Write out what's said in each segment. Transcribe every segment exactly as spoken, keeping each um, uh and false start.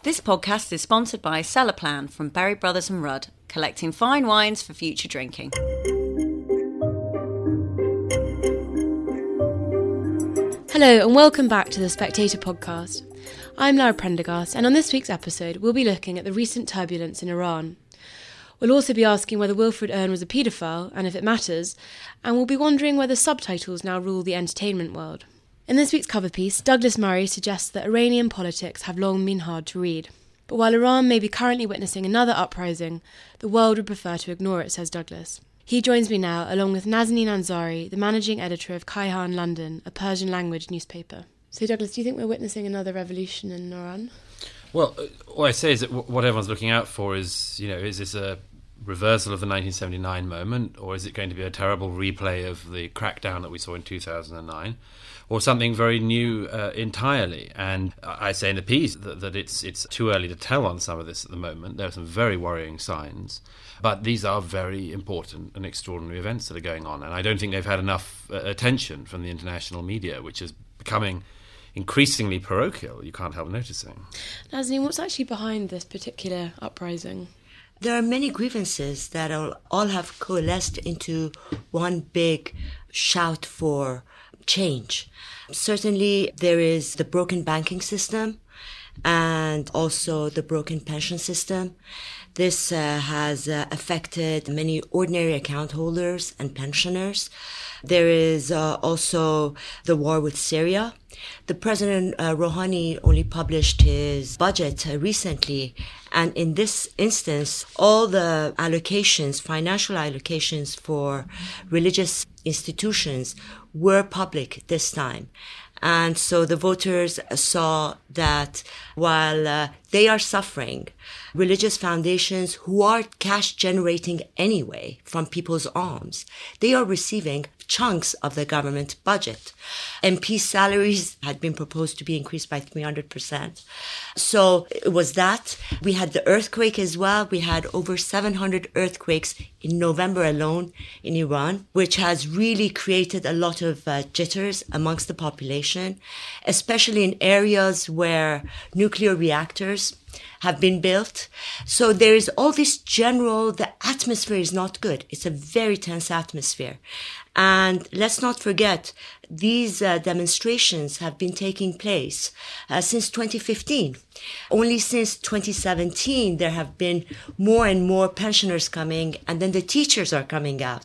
This podcast is sponsored by Cellarplan from Berry Brothers and Rudd, collecting fine wines for future drinking. Hello and welcome back to the Spectator podcast. I'm Lara Prendergast, and on this week's episode we'll be looking at the recent turbulence in Iran. We'll also be asking whether Wilfred Owen was a paedophile and if it matters, and we'll be wondering whether subtitles now rule the entertainment world. In this week's cover piece, Douglas Murray suggests that Iranian politics have long been hard to read. But while Iran may be currently witnessing another uprising, the world would prefer to ignore it, says Douglas. He joins me now, along with Nazanin Ansari, the managing editor of Kayhan London, a Persian language newspaper. So Douglas, do you think we're witnessing another revolution in Iran? Well, what I say is that what everyone's looking out for is, you know, is this a reversal of the nineteen seventy-nine moment, or is it going to be a terrible replay of the crackdown that we saw in two thousand nine, or something very new uh, entirely? And I say in the piece that, that it's it's too early to tell on some of this at the moment. There are some very worrying signs, but these are very important and extraordinary events that are going on, and I don't think they've had enough uh, attention from the international media, which is becoming increasingly parochial. You can't help noticing. Nazanin, what's actually behind this particular uprising? There are many grievances that all, all have coalesced into one big shout for change. Certainly, there is the broken banking system and also the broken pension system. This uh, has uh, affected many ordinary account holders and pensioners. There is uh, also the war with Syria. The President uh, Rouhani only published his budget uh, recently, and in this instance, all the allocations, financial allocations for religious institutions were public this time. And so the voters saw that while uh, they are suffering, religious foundations who are cash generating anyway from people's alms, they are receiving chunks of the government budget. M P salaries had been proposed to be increased by three hundred percent. So it was that. We had the earthquake as well. We had over seven hundred earthquakes in November alone in Iran, which has really created a lot of uh, jitters amongst the population, especially in areas where nuclear reactors have been built. So there is all this general, the atmosphere is not good. It's a very tense atmosphere. And let's not forget, these uh, demonstrations have been taking place uh, since twenty fifteen. Only since twenty seventeen, there have been more and more pensioners coming, and then the teachers are coming out.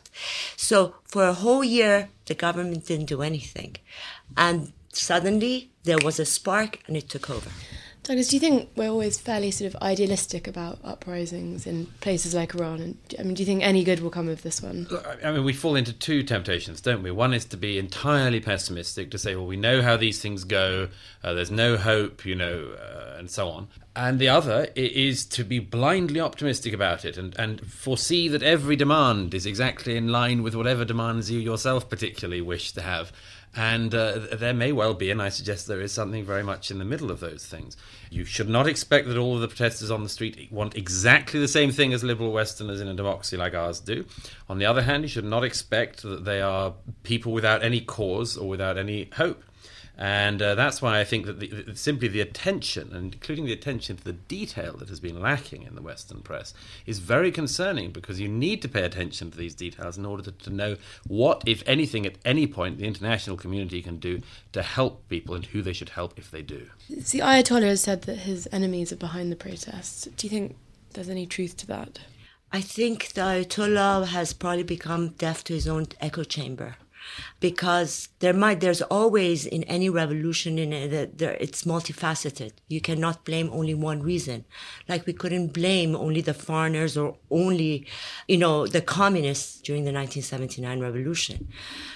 So for a whole year, the government didn't do anything. And suddenly, there was a spark, and it took over. Douglas, do you think we're always fairly sort of idealistic about uprisings in places like Iran? And I mean, do you think any good will come of this one? I mean, we fall into two temptations, don't we? One is to be entirely pessimistic, to say, well, we know how these things go, uh, there's no hope, you know, uh, and so on. And the other is to be blindly optimistic about it and, and foresee that every demand is exactly in line with whatever demands you yourself particularly wish to have. And uh, there may well be, and I suggest there is something very much in the middle of those things. You should not expect that all of the protesters on the street want exactly the same thing as liberal Westerners in a democracy like ours do. On the other hand, you should not expect that they are people without any cause or without any hope. And uh, that's why I think that the, the, simply the attention, and including the attention to the detail that has been lacking in the Western press, is very concerning, because you need to pay attention to these details in order to, to know what, if anything, at any point, the international community can do to help people and who they should help if they do. The Ayatollah has said that his enemies are behind the protests. Do you think there's any truth to that? I think the Ayatollah has probably become deaf to his own echo chamber. Because there might, there's always in any revolution, in it, there, it's multifaceted. You cannot blame only one reason. Like we couldn't blame only the foreigners or only, you know, the communists during the nineteen seventy-nine revolution.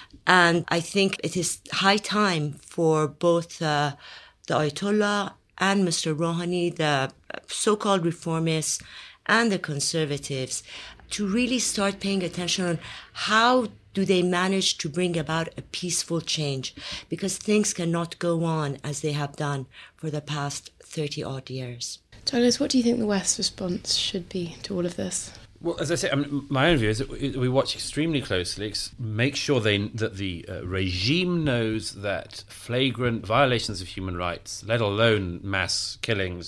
And I think it is high time for both uh, the Ayatollah and Mister Rouhani, the so-called reformists and the conservatives, to really start paying attention on how do they manage to bring about a peaceful change? Because things cannot go on as they have done for the past thirty-odd years. Douglas, what do you think the West's response should be to all of this? Well, as I say, I mean, my own view is that we watch extremely closely, make sure they, that the uh, regime knows that flagrant violations of human rights, let alone mass killings,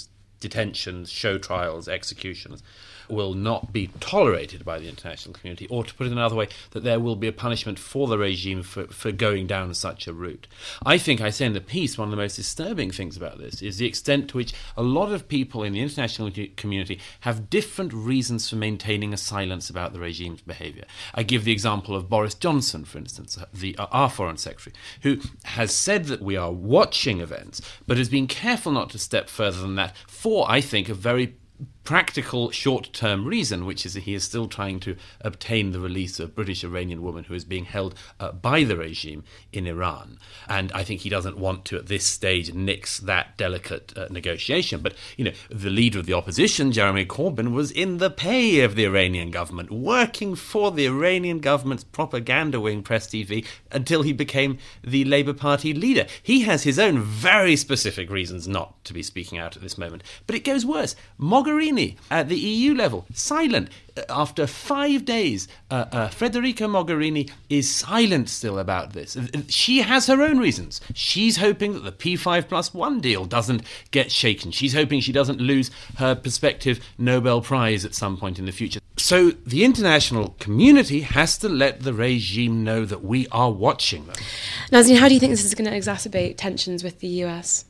detentions, show trials, executions, will not be tolerated by the international community, or to put it another way, that there will be a punishment for the regime for, for going down such a route. I think, I say in the piece, one of the most disturbing things about this is the extent to which a lot of people in the international community have different reasons for maintaining a silence about the regime's behaviour. I give the example of Boris Johnson, for instance, the, our Foreign Secretary, who has said that we are watching events, but has been careful not to step further than that for, I think, a very practical short-term reason, which is that he is still trying to obtain the release of a British Iranian woman who is being held uh, by the regime in Iran. And I think he doesn't want to, at this stage, nix that delicate uh, negotiation. But, you know, the leader of the opposition, Jeremy Corbyn, was in the pay of the Iranian government, working for the Iranian government's propaganda wing, Press T V, until he became the Labour Party leader. He has his own very specific reasons not to be speaking out at this moment. But it goes worse. Mogherini, at the E U level, silent. After five days, uh, uh, Federica Mogherini is silent still about this. She has her own reasons. She's hoping that the P five plus one deal doesn't get shaken. She's hoping she doesn't lose her prospective Nobel Prize at some point in the future. So the international community has to let the regime know that we are watching them. Nazanin, how do you think this is going to exacerbate tensions with the U S?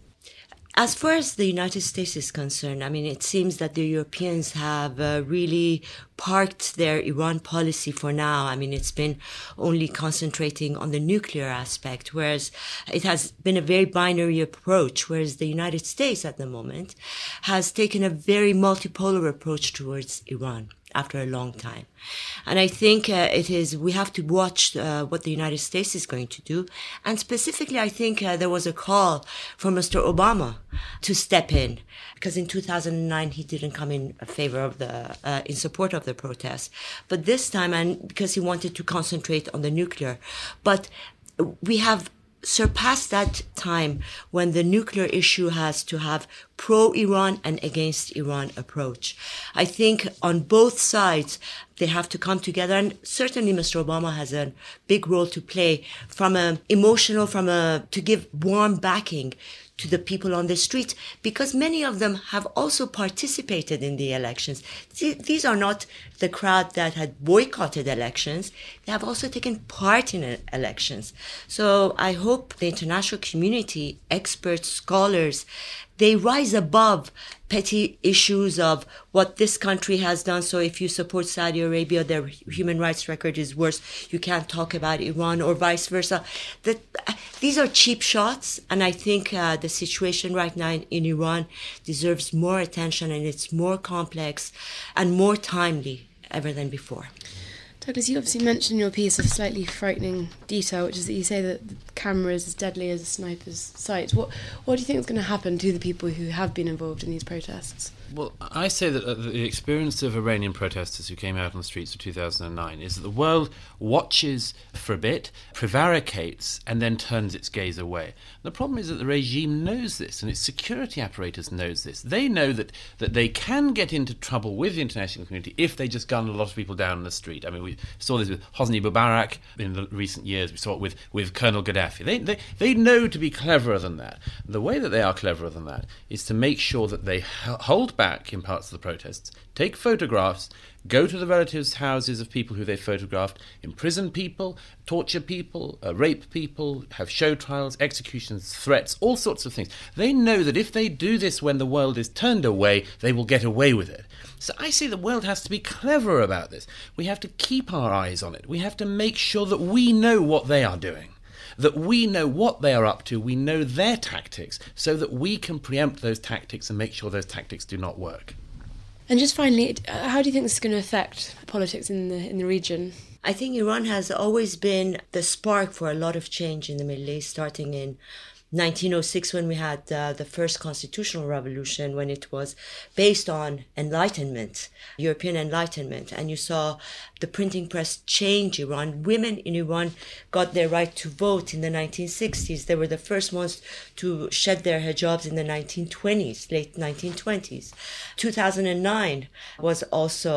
As far as the United States is concerned, I mean, it seems that the Europeans have uh, really parked their Iran policy for now. I mean, it's been only concentrating on the nuclear aspect, whereas it has been a very binary approach, whereas the United States at the moment has taken a very multipolar approach towards Iran after a long time. And I think uh, it is, we have to watch uh, what the United States is going to do. And specifically, I think uh, there was a call for Mister Obama to step in, because in two thousand nine, he didn't come in favor of the, uh, in support of the protests. But this time, and because he wanted to concentrate on the nuclear, but we have surpassed that time when the nuclear issue has to have pro-Iran and against Iran approach. I think on both sides, they have to come together, and certainly Mister Obama has a big role to play from a emotional, from a, to give warm backing to the people on the street, because many of them have also participated in the elections. These are not the crowd that had boycotted elections. They have also taken part in elections. So I hope the international community, experts, scholars, they rise above petty issues of what this country has done. So if you support Saudi Arabia, their human rights record is worse. You can't talk about Iran, or vice versa. That, uh, these are cheap shots. And I think uh, the situation right now in, in Iran deserves more attention, and it's more complex and more timely ever than before. Douglas, you obviously mentioned in your piece a slightly frightening detail, which is that you say that the camera is as deadly as a sniper's sight. What, what do you think is going to happen to the people who have been involved in these protests? Well, I say that uh, the experience of Iranian protesters who came out on the streets of two thousand nine is that the world watches for a bit, prevaricates, and then turns its gaze away. The problem is that the regime knows this, and its security apparatus knows this. They know that, that they can get into trouble with the international community if they just gun a lot of people down in the street. I mean, we saw this with Hosni Mubarak in the recent years. We saw it with, with Colonel Gaddafi. They, they, they know to be cleverer than that. The way that they are cleverer than that is to make sure that they hold back back in parts of the protests, take photographs, go to the relatives' houses of people who they photographed, imprison people, torture people, uh, rape people, have show trials, executions, threats, all sorts of things. They know that if they do this when the world is turned away, they will get away with it. So I say the world has to be clever about this. We have to keep our eyes on it. We have to make sure that we know what they are doing, that we know what they are up to, we know their tactics, so that we can preempt those tactics and make sure those tactics do not work. And just finally, how do you think this is going to affect politics in the in the region? I think Iran has always been the spark for a lot of change in the Middle East, starting in nineteen oh six, when we had uh, the first constitutional revolution, when it was based on enlightenment, European enlightenment. And you saw the printing press change Iran. Women in Iran got their right to vote in the nineteen sixties. They were the first ones to shed their hijabs in the nineteen twenties, late nineteen twenties. two thousand nine was also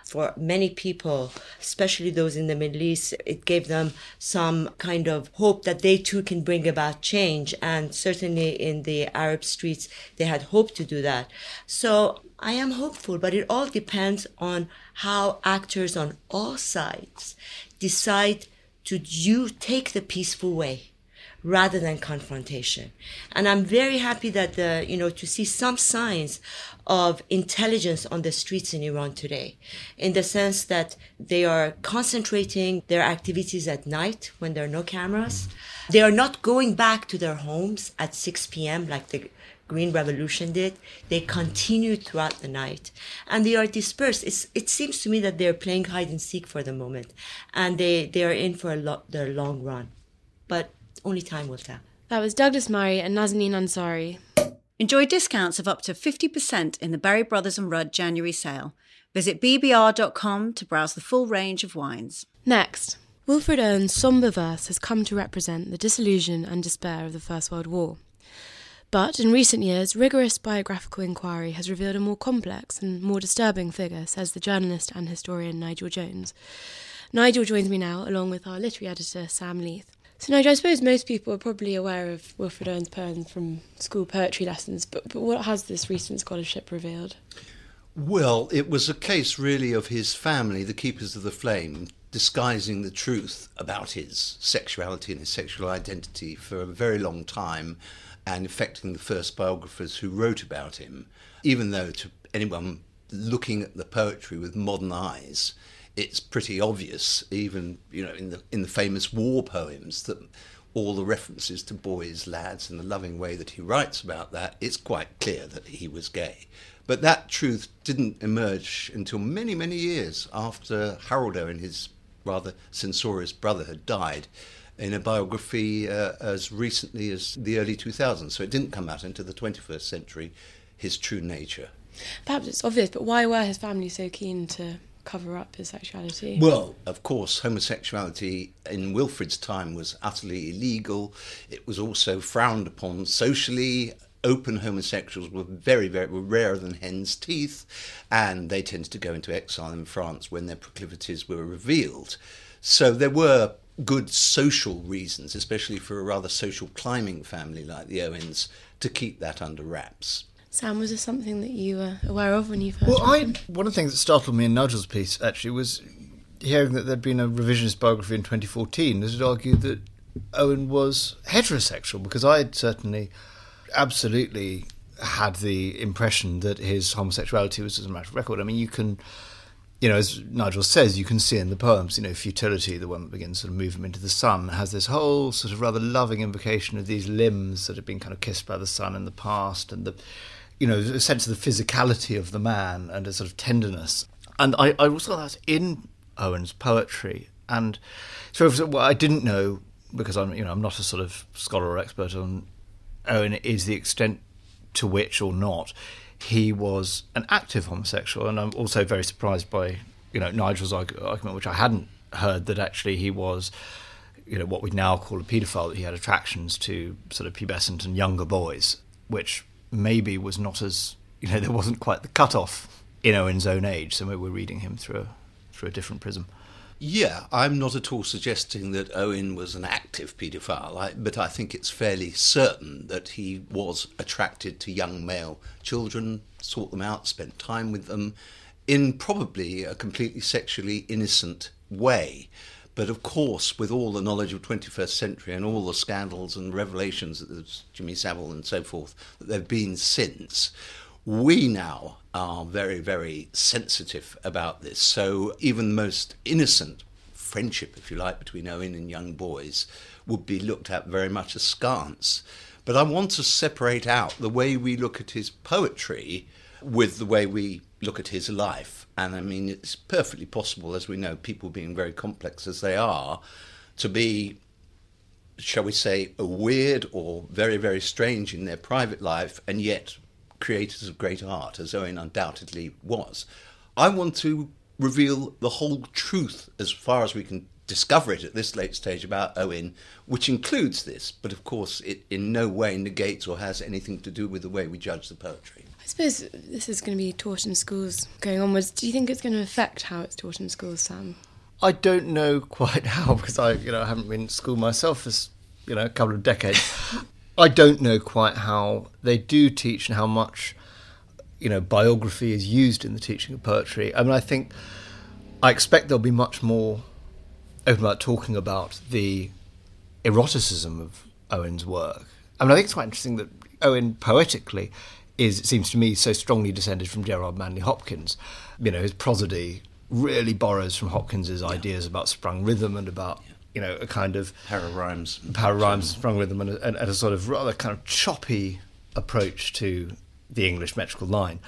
for many people, especially those in the Middle East, it gave them some kind of hope that they too can bring about change. And certainly in the Arab streets, they had hoped to do that. So I am hopeful, but it all depends on how actors on all sides decide to you take the peaceful way rather than confrontation. And I'm very happy that the, you know, to see some signs of intelligence on the streets in Iran today, in the sense that they are concentrating their activities at night when there are no cameras. They are not going back to their homes at six p.m. like the Green Revolution did. They continue throughout the night, and they are dispersed. It's, it seems to me that they're playing hide and seek for the moment, and they, they are in for a lo- their long run. But only time will tell. That was Douglas Murray and Nazanin Ansari. Enjoy discounts of up to fifty percent in the Berry Brothers and Rudd January sale. Visit b b r dot com to browse the full range of wines. Next, Wilfred Owen's sombre verse has come to represent the disillusion and despair of the First World War. But in recent years, rigorous biographical inquiry has revealed a more complex and more disturbing figure, says the journalist and historian Nigel Jones. Nigel joins me now, along with our literary editor, Sam Leith. So, Nigel, I suppose most people are probably aware of Wilfred Owen's poems from school poetry lessons, but, but what has this recent scholarship revealed? Well, it was a case really of his family, the Keepers of the Flame, disguising the truth about his sexuality and his sexual identity for a very long time, and affecting the first biographers who wrote about him, even though to anyone looking at the poetry with modern eyes, it's pretty obvious, even, you know, in the in the famous war poems, that all the references to boys, lads, and the loving way that he writes about that, it's quite clear that he was gay. But that truth didn't emerge until many, many years after Harold Owen, his rather censorious brother, had died, in a biography uh, as recently as the early two thousands. So it didn't come out into the twenty-first century, his true nature. Perhaps it's obvious, but why were his family so keen to cover up his sexuality? Well, of course, homosexuality in Wilfred's time was utterly illegal. It was also frowned upon socially. Open homosexuals were very, very were rarer than hen's teeth, and they tended to go into exile in France when their proclivities were revealed. So there were good social reasons, especially for a rather social climbing family like the Owens, to keep that under wraps. Sam, was this something that you were aware of when you first Well, I, read one of the things that startled me in Nigel's piece, actually, was hearing that there'd been a revisionist biography in twenty fourteen that had argued that Owen was heterosexual, because I had certainly absolutely had the impression that his homosexuality was as a matter of record. I mean, you can, you know, as Nigel says, you can see in the poems, you know, Futility, the one that begins sort of move him into the sun, has this whole sort of rather loving invocation of these limbs that have been kind of kissed by the sun in the past, and the, you know, a sense of the physicality of the man and a sort of tenderness. And I, I also thought that's in Owen's poetry. And so what I didn't know, because I'm, you know, I'm not a sort of scholar or expert on Owen, is the extent to which or not he was an active homosexual. And I'm also very surprised by, you know, Nigel's argument, which I hadn't heard, that actually he was, you know, what we now call a paedophile, that he had attractions to sort of pubescent and younger boys, which maybe was not as, you know, there wasn't quite the cut-off in Owen's own age, so maybe we're reading him through a, through a different prism. Yeah, I'm not at all suggesting that Owen was an active paedophile, I, but I think it's fairly certain that he was attracted to young male children, sought them out, spent time with them, in probably a completely sexually innocent way. But of course, with all the knowledge of twenty-first century and all the scandals and revelations that there's Jimmy Savile and so forth that there have been since, we now are very, very sensitive about this. So even the most innocent friendship, if you like, between Owen and young boys would be looked at very much askance. But I want to separate out the way we look at his poetry with the way we look at his life. And I mean, it's perfectly possible, as we know, people being very complex as they are, to be, shall we say, weird or very, very strange in their private life, and yet creators of great art, as Owen undoubtedly was. I want to reveal the whole truth, as far as we can discover it at this late stage, about Owen, which includes this, but of course it in no way negates or has anything to do with the way we judge the poetry. I suppose this is going to be taught in schools going onwards. Do you think it's going to affect how it's taught in schools, Sam? I don't know quite how, because I, you know, I haven't been in school myself for, you know, a couple of decades. I don't know quite how they do teach and how much, you know, biography is used in the teaching of poetry. I mean, I think, I expect there'll be much more open about talking about the eroticism of Owen's work. I mean, I think it's quite interesting that Owen, poetically, is, it seems to me, so strongly descended from Gerard Manley Hopkins. You know, his prosody really borrows from Hopkins's yeah. ideas about sprung rhythm and about, yeah. you know, a kind of... Para-rhymes. Para-rhymes, sprung rhythm, and a, and a sort of rather kind of choppy approach to the English metrical line.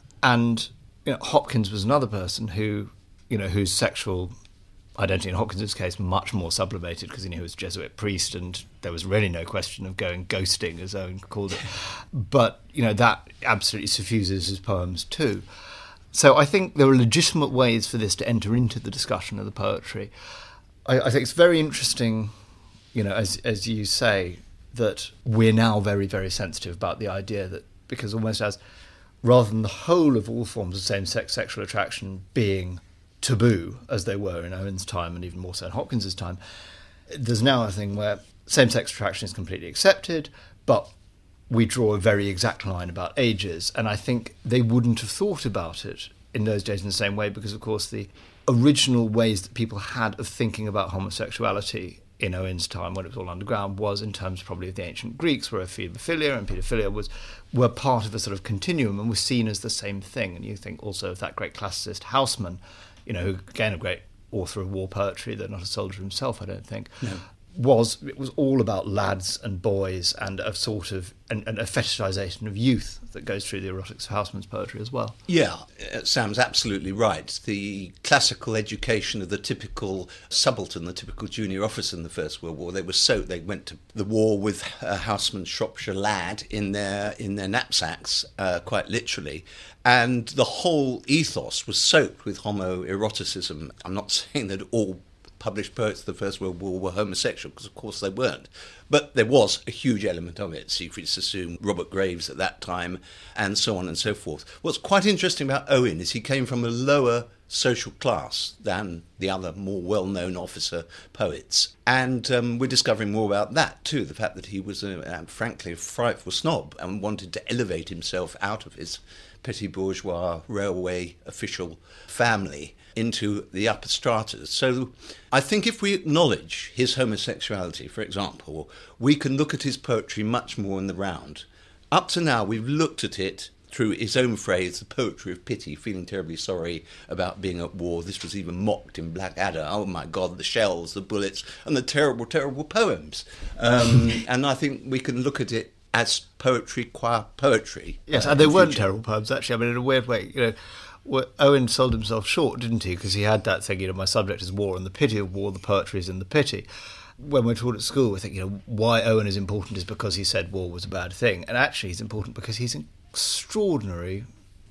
And, you know, Hopkins was another person who, you know, whose sexual identity, in Hopkins's case, much more sublimated, because, you know, he was a Jesuit priest and there was really no question of going ghosting, as Owen called it. But, you know, that absolutely suffuses his poems too. So I think there are legitimate ways for this to enter into the discussion of the poetry. I, I think it's very interesting, you know, as as you say, that we're now very, very sensitive about the idea that, because almost as, rather than the whole of all forms of same-sex sexual attraction being taboo, as they were in Owen's time and even more so in Hopkins's time, there's now a thing where same-sex attraction is completely accepted, but we draw a very exact line about ages, and I think they wouldn't have thought about it in those days in the same way, because, of course, the original ways that people had of thinking about homosexuality in Owen's time, when it was all underground, was in terms probably of the ancient Greeks, where paedophilia and paedophilia was were part of a sort of continuum and were seen as the same thing. And you think also of that great classicist Haussmann, you know, who, again, a great author of war poetry, though not a soldier himself, I don't think. No. Was it was all about lads and boys and a sort of and, and a fetishization of youth that goes through the erotics of Haussmann's poetry as well. Yeah, uh, Sam's absolutely right. The classical education of the typical subaltern, the typical junior officer in the First World War, they were so they went to the war with uh, Haussmann's Shropshire Lad in their in their knapsacks, uh, quite literally. And the whole ethos was soaked with homoeroticism. I'm not saying that all published poets of the First World War were homosexual, because of course they weren't. But there was a huge element of it. Siegfried Sassoon, Robert Graves at that time, and so on and so forth. What's quite interesting about Owen is he came from a lower social class than the other more well-known officer poets. And um, we're discovering more about that too, the fact that he was, a, frankly, a frightful snob and wanted to elevate himself out of his petty bourgeois railway official family into the upper stratas. So I think if we acknowledge his homosexuality, for example, we can look at his poetry much more in the round. Up to now, we've looked at it through his own phrase, the poetry of pity, feeling terribly sorry about being at war. This was even mocked in Blackadder. Oh my God, the shells, the bullets, and the terrible, terrible poems. Um, and I think we can look at it as poetry qua poetry. Yes, uh, and they weren't future. terrible poems, actually. I mean, in a weird way, you know, Owen sold himself short, didn't he? Because he had that thing, you know, my subject is war, and the pity of war, the poetry is in the pity. When we're taught at school, we think, you know, why Owen is important is because he said war was a bad thing. And actually he's important because he's extraordinary,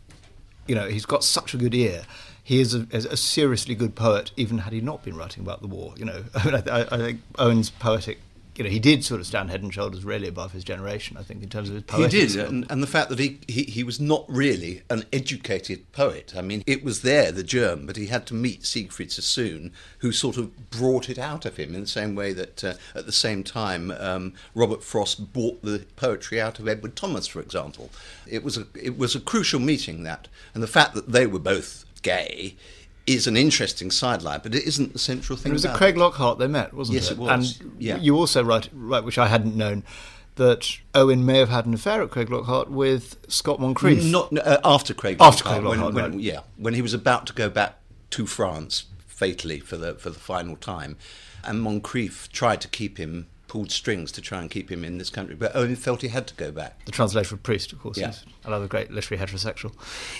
you know, he's got such a good ear. He is a, is a seriously good poet, even had he not been writing about the war, you know. I mean, I, I think Owen's poetic, you know, he did sort of stand head and shoulders really above his generation, I think, in terms of his poetry. He did, and, and the fact that he, he, he was not really an educated poet. I mean, it was there, the germ, but he had to meet Siegfried Sassoon, who sort of brought it out of him in the same way that, uh, at the same time, um, Robert Frost brought the poetry out of Edward Thomas, for example. It was a, it was a crucial meeting, that. And the fact that they were both gay is an interesting sideline, but it isn't the central thing. And it was about at Craig Lockhart they met, wasn't yes, it? Yes, it was. And yeah. you also write, right, which I hadn't known, that Owen may have had an affair at Craig Lockhart with Scott Moncrief. Not uh, after Craig After Lockhart. Craig Lockhart, when, when, right. Yeah, when he was about to go back to France, fatally, for the for the final time. And Moncrief tried to keep him, pulled strings to try and keep him in this country, but Owen felt he had to go back. The translator of Proust, of course, yeah. is another great literary heterosexual.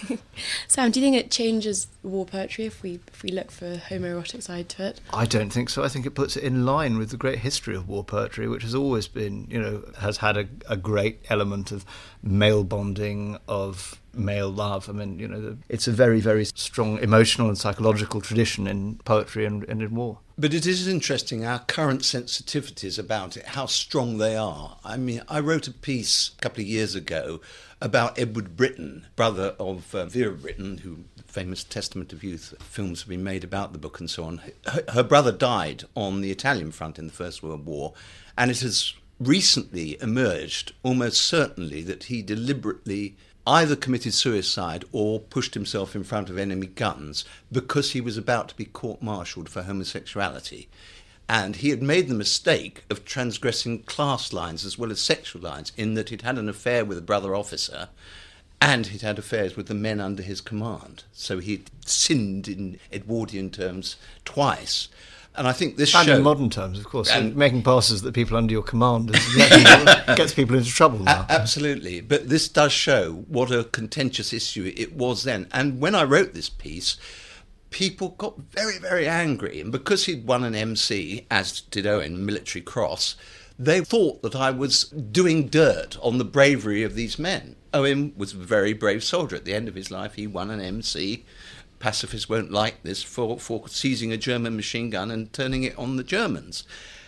Sam, do you think it changes war poetry if we if we look for a homoerotic side to it? I don't think so. I think it puts it in line with the great history of war poetry, which has always been, you know, has had a, a great element of male bonding, of male love. I mean, you know, the, it's a very, very strong emotional and psychological tradition in poetry and, and in war. But it is interesting, our current sensitivities about it, how strong they are. I mean, I wrote a piece a couple of years ago about Edward Britton, brother of uh, Vera Britton, who famous Testament of Youth films have been made about the book and so on. Her, her brother died on the Italian front in the First World War, and it has recently emerged almost certainly that he deliberately either committed suicide or pushed himself in front of enemy guns because he was about to be court-martialed for homosexuality. And he had made the mistake of transgressing class lines as well as sexual lines, in that he'd had an affair with a brother officer and he'd had affairs with the men under his command. So he'd sinned in Edwardian terms twice. And I think this and show... in modern terms, of course. And, making passes that people under your command is people, gets people into trouble now. A- absolutely. But this does show what a contentious issue it was then. And when I wrote this piece, people got very, very angry. And because he'd won an M C, as did Owen, Military Cross, they thought that I was doing dirt on the bravery of these men. Owen was a very brave soldier. At the end of his life, he won an M C. Pacifists won't like this, for, for seizing a German machine gun and turning it on the Germans.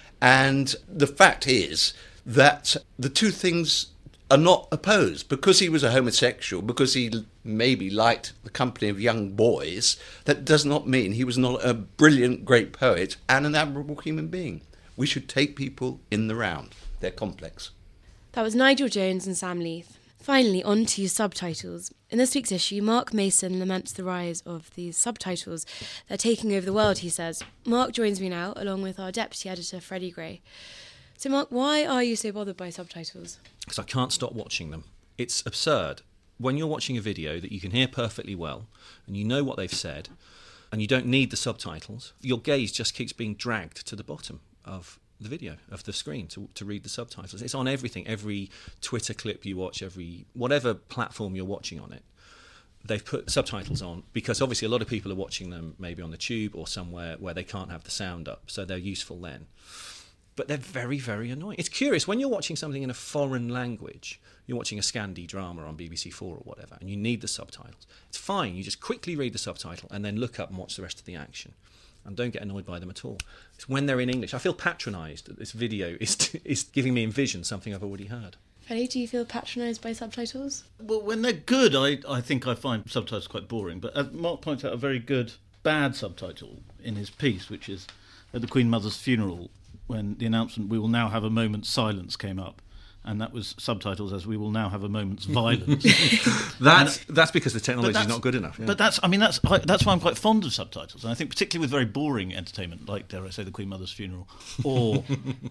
And the fact is that the two things are not opposed. Because he was a homosexual, because he maybe liked the company of young boys, that does not mean he was not a brilliant, great poet and an admirable human being. We should take people in the round. They're complex. That was Nigel Jones and Sam Leith. Finally, on to subtitles. In this week's issue, Mark Mason laments the rise of these subtitles. They're taking over the world, he says. Mark joins me now, along with our deputy editor, Freddie Gray. So, Mark, why are you so bothered by subtitles? Because I can't stop watching them. It's absurd. When you're watching a video that you can hear perfectly well, and you know what they've said, and you don't need the subtitles, your gaze just keeps being dragged to the bottom of the video, of the screen, to to read the subtitles. It's on everything, every Twitter clip you watch, every whatever platform you're watching on it. They've put subtitles on because obviously a lot of people are watching them maybe on the tube or somewhere where they can't have the sound up, so they're useful then. But they're very, very annoying. It's curious, when you're watching something in a foreign language, you're watching a Scandi drama on B B C Four or whatever, and you need the subtitles. It's fine, you just quickly read the subtitle and then look up and watch the rest of the action. And don't get annoyed by them at all. It's when they're in English. I feel patronised that this video is t- is giving me in vision something I've already heard. Freddie, do you feel patronised by subtitles? Well, when they're good, I, I think I find subtitles quite boring. But as Mark points out, a very good bad subtitle in his piece, which is at the Queen Mother's funeral, when the announcement, "We will now have a moment's silence," came up. And that was subtitles as "We will now have a moment's violence." that's that's because the technology is that's, not good enough. Yeah. But that's, I mean, that's I, that's why I'm quite fond of subtitles. And I think particularly with very boring entertainment, like, dare I say, the Queen Mother's funeral, or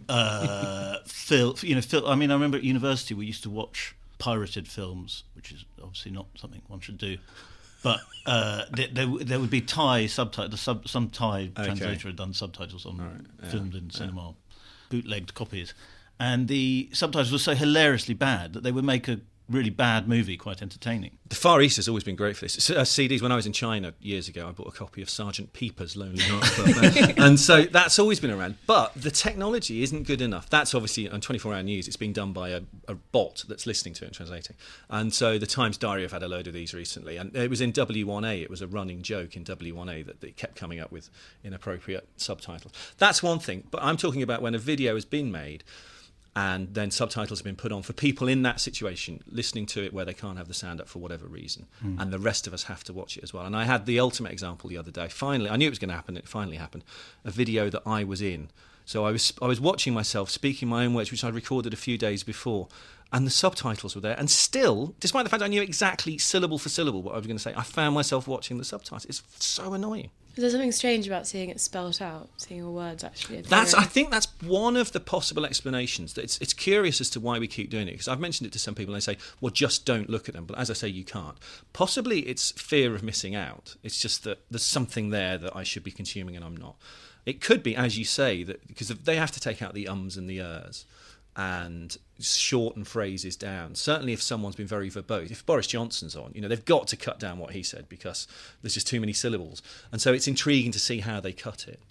uh, Phil. You know, Phil. I mean, I remember at university we used to watch pirated films, which is obviously not something one should do. But uh, there, there, there would be Thai subtitles. Sub, some Thai okay. translator had done subtitles on right. yeah. filmed in cinema, yeah. bootlegged copies. And the subtitles were so hilariously bad that they would make a really bad movie quite entertaining. The Far East has always been great for this. Uh, C Ds, when I was in China years ago, I bought a copy of Sergeant Pepper's Lonely Hearts Club. And so that's always been around. But the technology isn't good enough. That's obviously, on twenty-four hour news, it's being done by a, a bot that's listening to it and translating. And so the Times Diary have had a load of these recently. And it was in W one A, it was a running joke in W one A that it kept coming up with inappropriate subtitles. That's one thing. But I'm talking about when a video has been made and then subtitles have been put on for people in that situation, listening to it where they can't have the sound up for whatever reason, mm. and the rest of us have to watch it as well. And I had the ultimate example the other day. Finally, I knew it was going to happen, it finally happened, a video that I was in. So I was I was watching myself speaking my own words, which I recorded a few days before, and the subtitles were there. And still, despite the fact I knew exactly syllable for syllable what I was going to say, I found myself watching the subtitles. It's so annoying. There's something strange about seeing it spelt out, seeing your words actually. That's. I think that's one of the possible explanations. That it's it's curious as to why we keep doing it, because I've mentioned it to some people and they say, well, just don't look at them. But as I say, you can't. Possibly it's fear of missing out. It's just that there's something there that I should be consuming and I'm not. It could be, as you say, that because they have to take out the ums and the ers and shorten phrases down. Certainly if someone's been very verbose, if Boris Johnson's on, you know, they've got to cut down what he said because there's just too many syllables. And so it's intriguing to see how they cut it.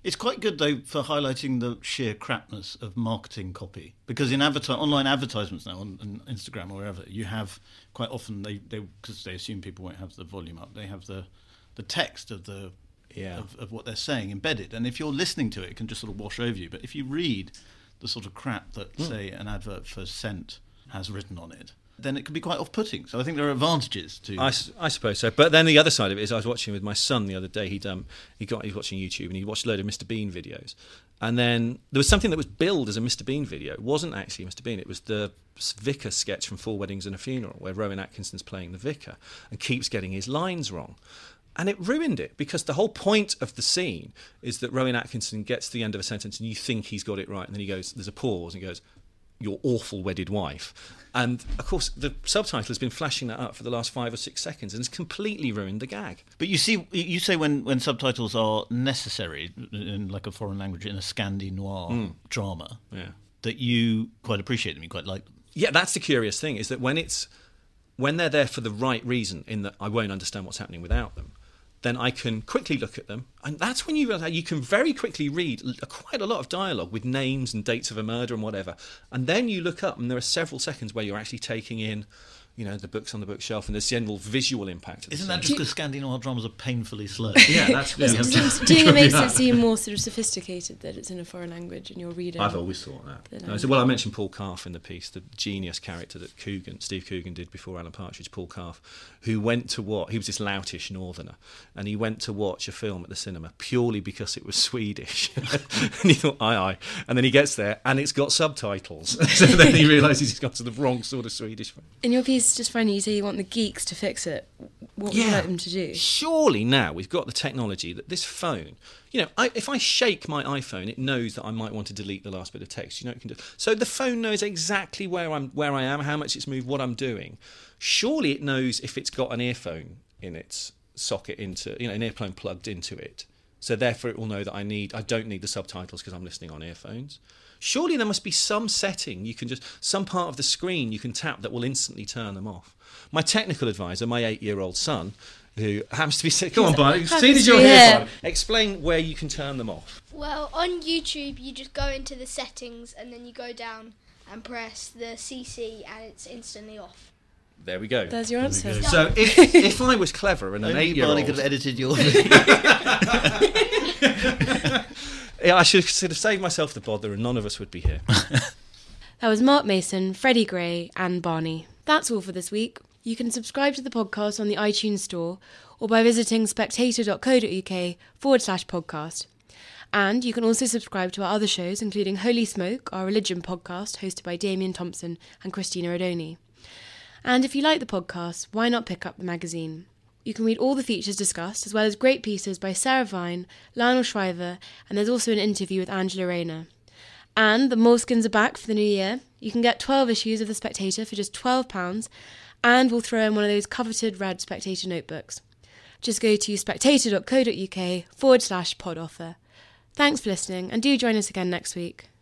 It's quite good, though, for highlighting the sheer crapness of marketing copy. Because in adverti- online advertisements now, on, on Instagram or wherever, you have quite often, they because they, they assume people won't have the volume up, they have the, the text of the yeah. of, of what they're saying embedded. And if you're listening to it, it can just sort of wash over you. But if you read the sort of crap that, mm. say, an advert for Scent has written on it, then it can be quite off-putting. So I think there are advantages to... I, I suppose so. But then the other side of it is I was watching with my son the other day. He'd, um, he got, he was watching YouTube and he watched a load of Mister Bean videos. And then there was something that was billed as a Mister Bean video. It wasn't actually Mister Bean. It was the vicar sketch from Four Weddings and a Funeral where Rowan Atkinson's playing the vicar and keeps getting his lines wrong. And it ruined it because the whole point of the scene is that Rowan Atkinson gets to the end of a sentence and you think he's got it right. And then he goes, there's a pause and he goes, your awful wedded wife. And, of course, the subtitle has been flashing that up for the last five or six seconds and it's completely ruined the gag. But you see, you say when, when subtitles are necessary in like a foreign language, in a Scandi noir mm. drama, yeah. that you quite appreciate them, you quite like them. Yeah, that's the curious thing, is that when it's when they're there for the right reason, in that I won't understand what's happening without them, then I can quickly look at them. And that's when you realise you can very quickly read quite a lot of dialogue with names and dates of a murder and whatever. And then you look up and there are several seconds where you're actually taking in, you know, the books on the bookshelf and the general visual impact. Of Isn't the that just because Scandi noir dramas are painfully slow? Yeah, that's yeah. Doing it makes it seem more sort of sophisticated that it's in a foreign language and you're reading. I've always thought that. No, so, well, I mentioned Paul Calf in the piece, the genius character that Coogan, Steve Coogan did before Alan Partridge, Paul Calf, who went to watch, he was this loutish northerner, and he went to watch a film at the cinema purely because it was Swedish. And he thought, aye, aye. And then he gets there and it's got subtitles. So then he realises he's gone to the wrong sort of Swedish film. In your piece, just finally, you say you want the geeks to fix it. What would yeah. you like them to do? Surely now we've got the technology that this phone, you know, I, if I shake my iPhone, it knows that I might want to delete the last bit of text. You know, it can do. So the phone knows exactly where I'm, where I am, how much it's moved, what I'm doing. Surely it knows if it's got an earphone in its socket into, you know, an earphone plugged into it. So therefore it will know that I need, I don't need the subtitles because I'm listening on earphones. Surely there must be some setting you can just, some part of the screen you can tap that will instantly turn them off. My technical advisor, my eight-year-old son, who happens to be sitting, come on, Barney, see that you're here, Barney. Explain where you can turn them off. Well, on YouTube, you just go into the settings and then you go down and press the C C and it's instantly off. There we go. There's your answer. So if if I was clever and an eight-year-old... Barney could have edited your video. Yeah, I should sort of saved myself the bother and none of us would be here. That was Mark Mason, Freddie Gray and Barney. That's all for this week. You can subscribe to the podcast on the iTunes store or by visiting spectator.co.uk forward slash podcast. And you can also subscribe to our other shows, including Holy Smoke, our religion podcast hosted by Damien Thompson and Christina Rodoni. And if you like the podcast, why not pick up the magazine? You can read all the features discussed, as well as great pieces by Sarah Vine, Lionel Shriver, and there's also an interview with Angela Rayner. And the Moleskins are back for the new year. You can get twelve issues of The Spectator for just twelve pounds, and we'll throw in one of those coveted red Spectator notebooks. Just go to spectator.co.uk forward slash pod offer. Thanks for listening, and do join us again next week.